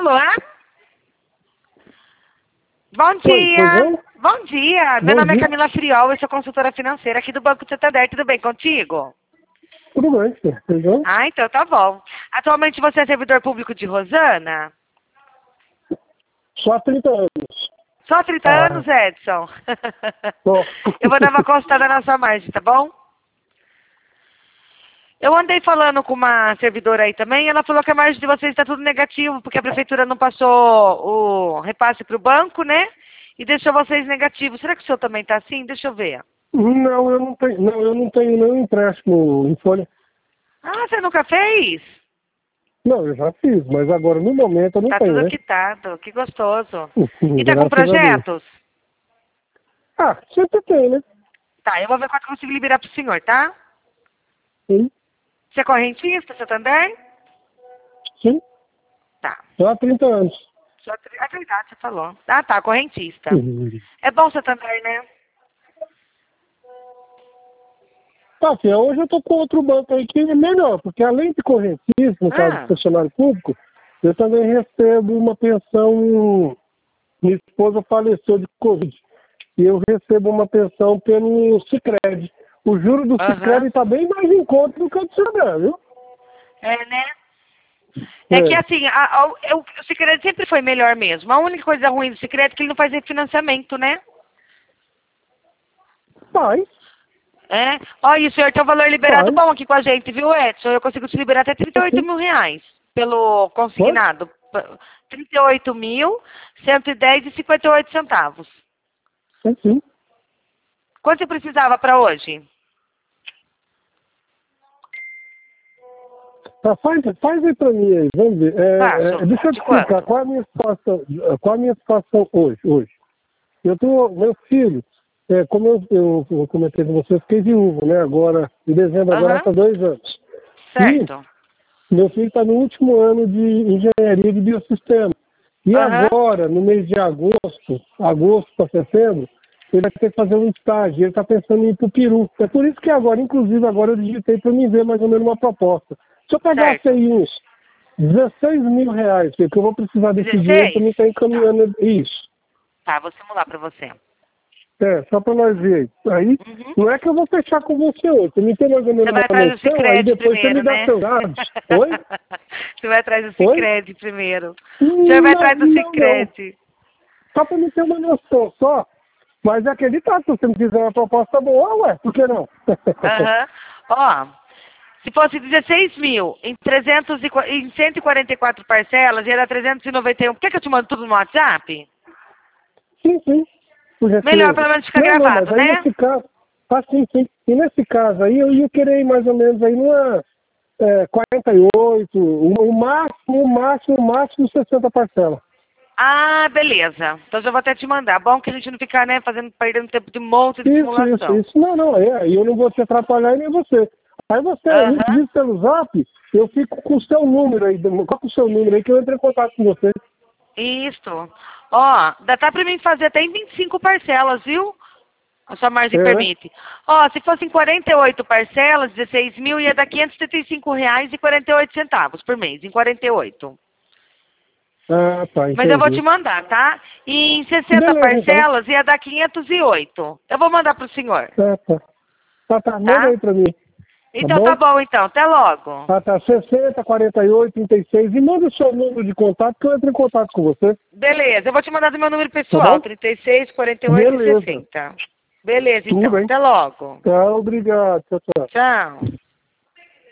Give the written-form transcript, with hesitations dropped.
Alô? Bom dia. Oi, Bom dia. Meu nome é Camila Friol, eu sou consultora financeira aqui do Banco Santander. Tudo bem contigo? tudo bem, senhor. Tudo bem? Ah, então tá bom. Atualmente você é servidor público de Rosana? Só há 30 anos. Só 30 anos, Edson? Só. Eu vou dar uma consultada na sua margem, tá bom? Eu andei falando com uma servidora aí também, ela falou que a margem de vocês está tudo negativo, porque a prefeitura não passou o repasse para o banco, né? E deixou vocês negativos. Será que o senhor também está assim? Deixa eu ver. Não, eu não tenho nenhum empréstimo em folha. Ah, você nunca fez? Não, eu já fiz, mas agora no momento eu não Tá tenho, tudo né? quitado, que gostoso. E tá com Graças a Deus. projetos? Sempre tem, né? Tá, eu vou ver quanto eu consigo liberar pro senhor, tá? Sim, Você é correntista, Santander? sim. Tá. Só há 30 anos. É verdade, você falou. Ah, tá, correntista. Uhum. É bom Santander, né? Tá, filha, hoje eu tô com outro banco aí que é melhor, porque além de correntista, no caso de funcionário público, eu também recebo uma pensão. Minha esposa faleceu de Covid. E eu recebo uma pensão pelo Sicredi. O juro do Sicredi está bem mais em conta do que o do Santander, viu? É, né? É que assim, o Sicredi sempre foi melhor mesmo. A única coisa ruim do Sicredi é que ele não faz refinanciamento, né? Faz. É. Ó, e o senhor tem um valor liberado Faz. bom aqui com a gente, viu, Edson? Eu consigo te liberar até 38 mil reais pelo consignado. 38.110,58 centavos. Sim. Quanto você precisava para hoje? Tá, faz aí pra mim aí, vamos ver. Deixa eu te explicar, qual é a minha situação hoje. Meu filho, como eu comentei com você, eu fiquei viúvo, né? Agora, em dezembro, agora está 2 anos. Certo. E meu filho está no último ano de engenharia de biossistema. E agora, no mês de agosto para setembro, ele vai ter que fazer um estágio. Ele está pensando em ir para o Peru. É por isso que agora, inclusive, agora eu digitei para mim ver mais ou menos uma proposta. Se eu pegasse aí uns 16 mil reais, que eu vou precisar desse dinheiro para mim estar encaminhando isso. Tá, vou simular para você. Só para nós ver. Aí, não é que eu vou fechar com você hoje. Você me tem mais ou menos uma noção, aí depois você me dá seus dados. Oi? Você vai atrás do Sicredi primeiro. O senhor vai atrás do Sicredi. Só para me ter uma noção, só. Mas acreditar, se você me fizer uma proposta boa, ué, por que não? Ó, se fosse 16 mil em 144 parcelas, ia dar 391. Quer que eu te mando tudo no WhatsApp? Sim. Melhor, pelo menos fica gravado, né? Nesse caso, sim. E nesse caso aí, eu ia querer ir mais ou menos aí numa 48, o máximo 60 parcelas. Ah, beleza. Então já vou até te mandar. Bom que a gente não ficar, né, perdendo tempo de um monte de simulação. Isso. Não, eu não vou te atrapalhar nem você. Aí você, me diz pelo zap, eu fico com o seu número aí, qual é o seu número aí que eu entro em contato com você. Isso. Ó, dá pra mim fazer até em 25 parcelas, viu? A sua margem permite. Ó, se fossem 48 parcelas, 16 mil, ia dar R$575,48 por mês, em 48. Tá, entendi. Mas eu vou te mandar, tá? E em 60 parcelas ia dar 508. Eu vou mandar pro senhor. Tá. Manda aí pra mim. Então tá bom, então. Até logo. Tá. 60, 48, 36. E manda o seu número de contato que eu entro em contato com você. Beleza. Eu vou te mandar do meu número pessoal. 36, 48 e 60. Beleza, então. Até logo. Tá, obrigado. Tchau. Tchau.